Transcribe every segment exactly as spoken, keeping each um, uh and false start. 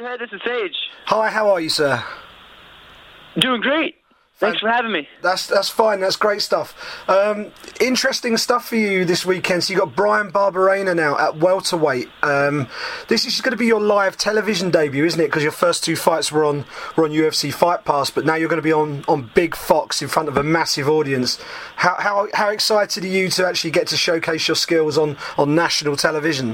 Mister Head, this is Sage. Hi, how are you, sir? Doing great. Thanks for having me. That's that's fine. That's great stuff. Um, interesting stuff for you this weekend. So you got Bryan Barberena now at welterweight. Um, this is going to be your live television debut, isn't it? Because your first two fights were on were on U F C Fight Pass, but now you're going to be on, on Big Fox in front of a massive audience. How how how excited are you to actually get to showcase your skills on, on national television?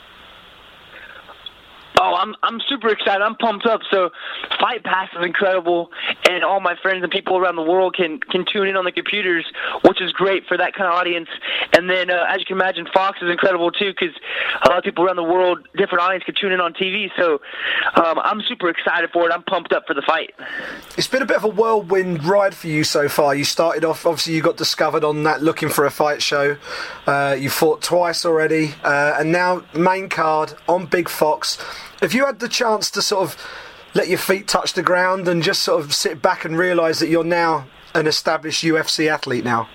Oh, I'm I'm super excited. I'm pumped up. So, Fight Pass is incredible, and all my friends and people around the world can can tune in on the computers, which is great for that kind of audience. And then, uh, as you can imagine, Fox is incredible too, because a lot of people around the world, different audience, can tune in on T V. So, um, I'm super excited for it. I'm pumped up for the fight. It's been a bit of a whirlwind ride for you so far. You started off, obviously, you got discovered on that Looking for a Fight show. Uh, you fought twice already, uh, and now main card on Big Fox. Have you had the chance to sort of let your feet touch the ground and just sort of sit back and realise that you're now an established U F C athlete now?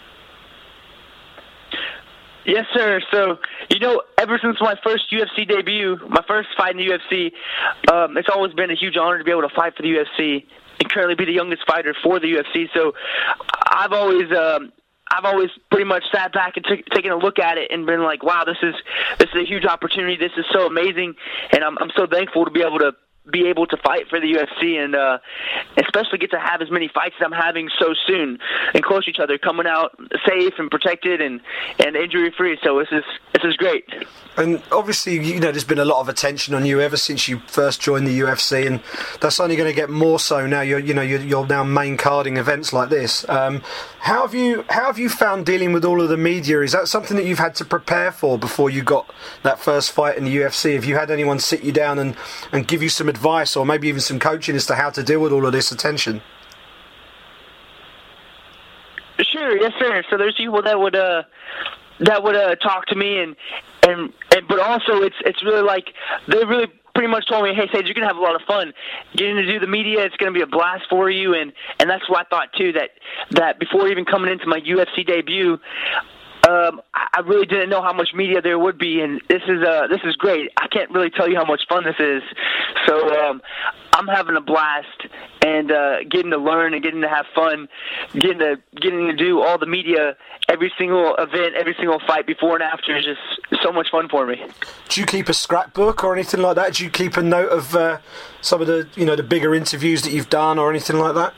Yes, sir. So, you know, ever since my first U F C debut, my first fight in the U F C, um, it's always been a huge honor to be able to fight for the U F C and currently be the youngest fighter for the U F C. So I've always... Um, I've always pretty much sat back and t- taken a look at it and been like, wow, this is this is a huge opportunity. This is so amazing, and I'm I'm so thankful to be able to be able to fight for the U F C and uh, especially get to have as many fights as I'm having so soon and close to each other, coming out safe and protected and, and injury free. So this is this is great. And obviously, you know, there's been a lot of attention on you ever since you first joined the U F C, and that's only going to get more so now. You're, you know, you're, you're now main carding events like this. Um, how have you, how have you found dealing with all of the media? Is that something that you've had to prepare for before you got that first fight in the U F C? Have you had anyone sit you down and, and give you some advice, or maybe even some coaching as to how to deal with all of this attention? Sure, yes, sir. So there's people that would. Uh, that would uh, talk to me, and, and and but also it's it's really like they really pretty much told me, hey, Sage, you're gonna have a lot of fun getting to do the media. It's gonna be a blast for you, and and that's what I thought too. That that before even coming into my U F C debut, um, I really didn't know how much media there would be, and this is uh this is great. I can't really tell you how much fun this is. So um, I'm having a blast and uh, getting to learn and getting to have fun, getting to getting to do all the media, every single event, every single fight before and after is just so much fun for me. Do you keep a scrapbook or anything like that? Do you keep a note of uh, some of the you know the bigger interviews that you've done or anything like that?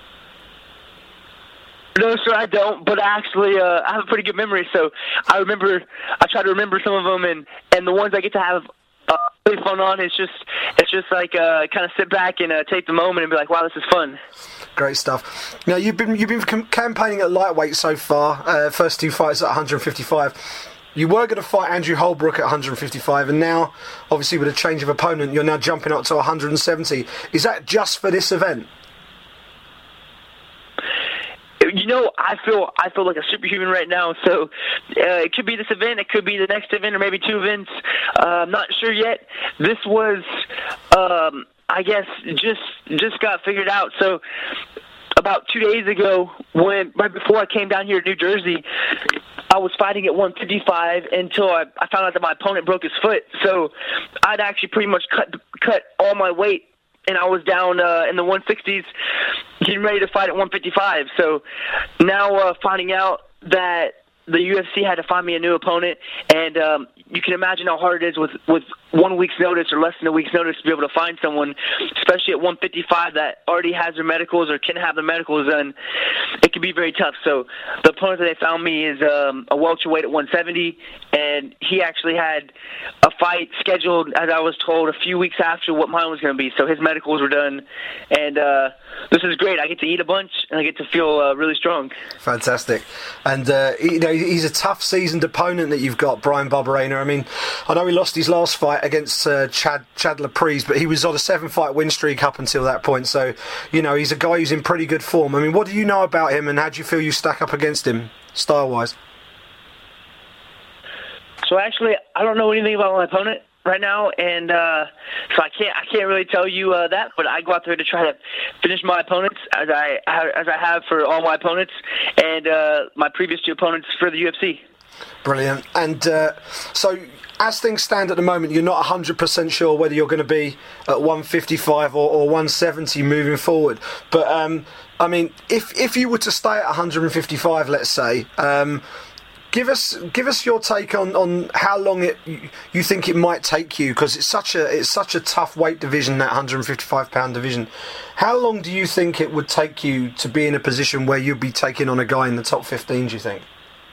No, sir, I don't. But actually, uh, I have a pretty good memory, so I remember. I try to remember some of them, and, and the ones I get to have uh, really fun on. It's just it's just like uh, kind of sit back and uh, take the moment and be like, wow, this is fun. Great stuff. Now you've been you've been campaigning at lightweight so far. Uh, first two fights at one fifty-five. You were going to fight Andrew Holbrook at one fifty-five, and now, obviously, with a change of opponent, you're now jumping up to one seventy. Is that just for this event? You know, I feel I feel like a superhuman right now. So uh, it could be this event, it could be the next event, or maybe two events. Uh, I'm not sure yet. This was, um, I guess, just just got figured out. So about two days ago, when right before I came down here to New Jersey, I was fighting at one fifty-five until I, I found out that my opponent broke his foot. So I'd actually pretty much cut cut all my weight, and I was down uh, in the one sixties, getting ready to fight at one fifty-five. So now uh, finding out that the U F C had to find me a new opponent, and um, you can imagine how hard it is with, with one week's notice or less than a week's notice to be able to find someone, especially at one fifty-five that already has their medicals or can have their medicals done. It can be very tough. So the opponent that they found me is um, a welterweight at one seventy, and he actually had a fight scheduled, as I was told, a few weeks after what mine was going to be. So his medicals were done, and uh, this is great. I get to eat a bunch, and I get to feel uh, really strong. Fantastic. And, uh, you know, he's a tough, seasoned opponent that you've got, Bryan Barberena. I mean, I know he lost his last fight against uh, Chad Chad Laprise, but he was on a seven-fight win streak up until that point. So, you know, he's a guy who's in pretty good form. I mean, what do you know about him, and how do you feel you stack up against him, style-wise? So actually, I don't know anything about my opponent right now, and uh, so I can't I can't really tell you uh, that. But I go out there to try to finish my opponents as I as I have for all my opponents and uh, my previous two opponents for the U F C. Brilliant. And uh, so, as things stand at the moment, you're not one hundred percent sure whether you're going to be at one fifty-five or, or one seventy moving forward. But, um, I mean, if if you were to stay at one fifty-five, let's say, um, give us give us your take on, on how long it you think it might take you, because it's such a it's such a tough weight division, that one fifty-five pound division. How long do you think it would take you to be in a position where you'd be taking on a guy in the top fifteen, do you think?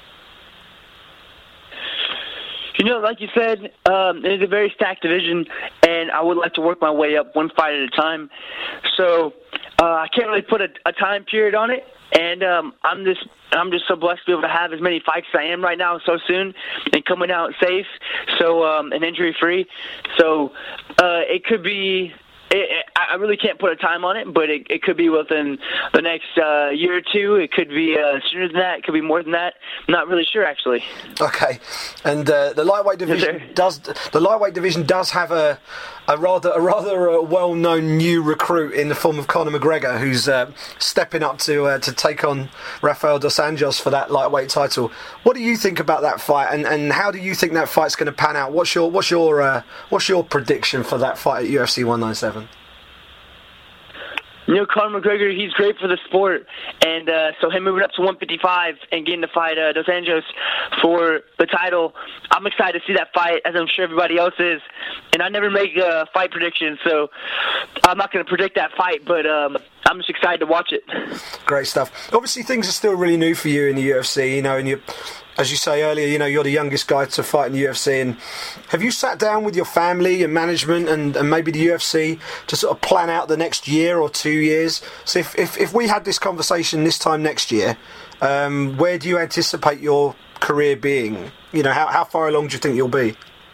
You know, like you said, um, it's a very stacked division, and I would like to work my way up one fight at a time. So uh, I can't really put a, a time period on it, and um, I'm just I'm just so blessed to be able to have as many fights as I am right now so soon, and coming out safe, so um, and injury free. So uh, it could be. It, it, I really can't put a time on it, but it, it could be within the next uh, year or two. It could be uh, sooner than that. It could be more than that. I'm not really sure, actually. Okay, and uh, the lightweight division yes, does the lightweight division does have a a rather a rather uh, well-known new recruit in the form of Conor McGregor, who's uh, stepping up to uh, to take on Rafael dos Anjos for that lightweight title. What do you think about that fight, and, and how do you think that fight's going to pan out? What's your what's your uh, what's your prediction for that fight at U F C one ninety-seven? You know, Conor McGregor, he's great for the sport, and uh, so him moving up to one fifty-five and getting to fight uh, Dos Anjos for the title, I'm excited to see that fight, as I'm sure everybody else is. And I never make uh, fight predictions, so I'm not going to predict that fight, but um, I'm just excited to watch it. Great stuff. Obviously, things are still really new for you in the U F C, you know, and you, as you say earlier, you know, you're the youngest guy to fight in the U F C. And have you sat down with your family and management and, and maybe the U F C to sort of plan out the next year or two years? So if, if, if we had this conversation this time next year, um, where do you anticipate your career being? You know, how, how far along do you think you'll be?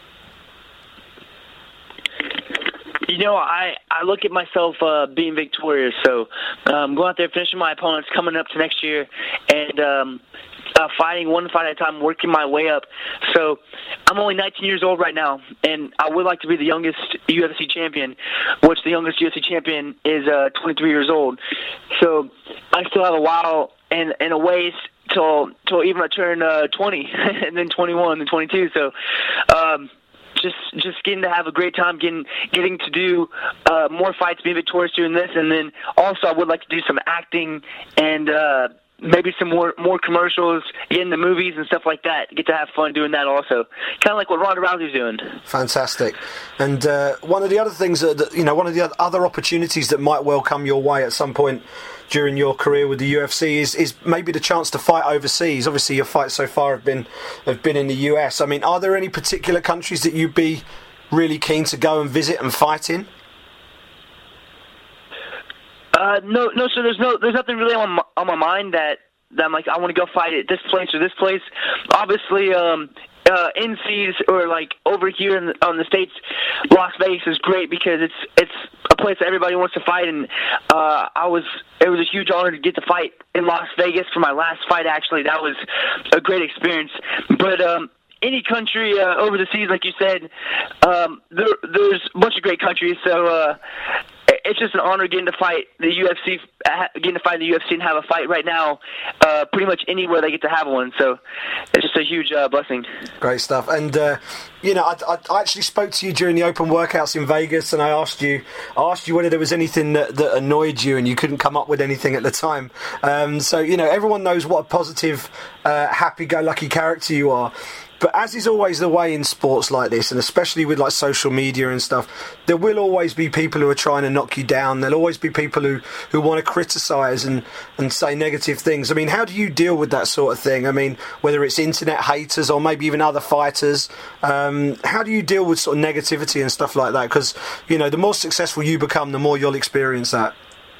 You know, I, I look at myself uh, being victorious, so um, going out there, finishing my opponents, coming up to next year, and um, uh, fighting one fight at a time, working my way up. So I'm only nineteen years old right now, and I would like to be the youngest U F C champion, which the youngest U F C champion is uh, twenty-three years old. So I still have a while and, and a ways till, till even I turn uh, twenty, and then twenty-one, and twenty-two. So um, just just getting to have a great time, getting getting to do uh, more fights, being victorious doing this, and then also I would like to do some acting and uh, maybe some more more commercials, get in the movies and stuff like that. Get to have fun doing that also, kind of like what Ronda Rousey's doing. Fantastic. And uh, one of the other things that, that you know, one of the other opportunities that might well come your way at some point during your career with the U F C is, is maybe the chance to fight overseas. Obviously, your fights so far have been have been in the U S. I mean, are there any particular countries that you'd be really keen to go and visit and fight in? Uh, no, no, sir. There's no, there's nothing really on my, on my mind that, that I'm like, I want to go fight at this place or this place. Obviously, um, uh, N Cs or like over here in the, on the States, Las Vegas is great because it's it's a place that everybody wants to fight, and uh, I was it was a huge honor to get to fight in Las Vegas for my last fight. Actually, that was a great experience. But um, any country uh, over the seas, like you said, um, there, there's a bunch of great countries. So. Uh, It's just an honor getting to fight the U F C, getting to fight the U F C and have a fight right now, uh, pretty much anywhere they get to have one. So it's just a huge uh, blessing. Great stuff. And uh, you know, I, I, I actually spoke to you during the open workouts in Vegas, and I asked you, I asked you whether there was anything that, that annoyed you, and you couldn't come up with anything at the time. Um, so you know, everyone knows what a positive, uh, happy-go-lucky character you are. But as is always the way in sports like this, and especially with like social media and stuff, there will always be people who are trying to knock you down. There'll always be people who, who want to criticise and, and say negative things. I mean, how do you deal with that sort of thing? I mean, whether it's internet haters or maybe even other fighters, um, how do you deal with sort of negativity and stuff like that? Because, you know, the more successful you become, the more you'll experience that.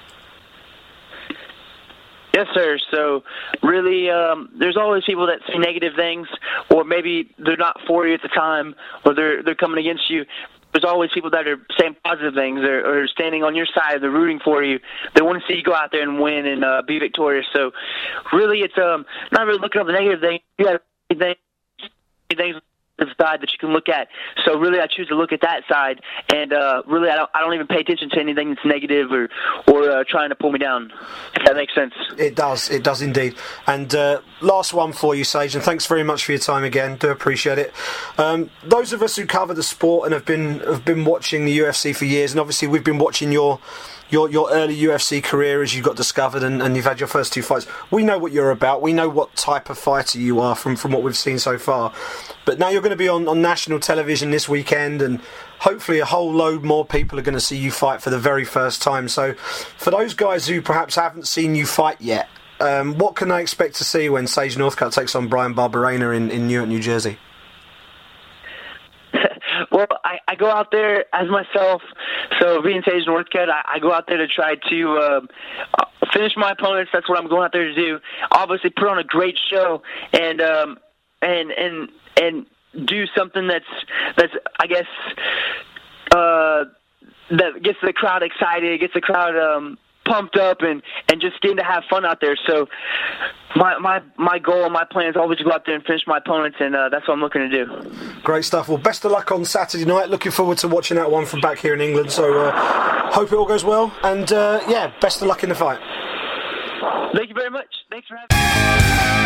Yes, sir. So really, um, there's always people that say negative things, or maybe they're not for you at the time, or they're they're coming against you. There's always people that are saying positive things, or, or standing on your side. They're rooting for you. They want to see you go out there and win and uh, be victorious. So really, it's um not really looking at the negative things. You got things side that you can look at. So really, I choose to look at that side, and uh, really, I don't, I don't even pay attention to anything that's negative or or uh, trying to pull me down. If that makes sense. It does. It does indeed. And uh, last one for you, Sage, and thanks very much for your time again. Do appreciate it. Um, those of us who cover the sport and have been have been watching the U F C for years, and obviously we've been watching your. Your your early U F C career as you got discovered and, and you've had your first two fights. We know what you're about. We know what type of fighter you are from, from what we've seen so far. But now you're going to be on, on national television this weekend, and hopefully a whole load more people are going to see you fight for the very first time. So for those guys who perhaps haven't seen you fight yet, um, what can they expect to see when Sage Northcutt takes on Bryan Barberena in, in Newark, New Jersey? Well, I, I go out there as myself. So being Sage Northcutt, I, I go out there to try to um, finish my opponents. That's what I'm going out there to do. Obviously, put on a great show and um, and and and do something that's that's I guess uh, that gets the crowd excited, gets the crowd um, pumped up, and, and just getting to have fun out there. So my my my goal and my plan is always to go out there and finish my opponents, and uh, that's what I'm looking to do. Great stuff. Well, best of luck on Saturday night. Looking forward to watching that one from back here in England. So uh, hope it all goes well, and uh, yeah, best of luck in the fight. Thank you very much. Thanks for having me.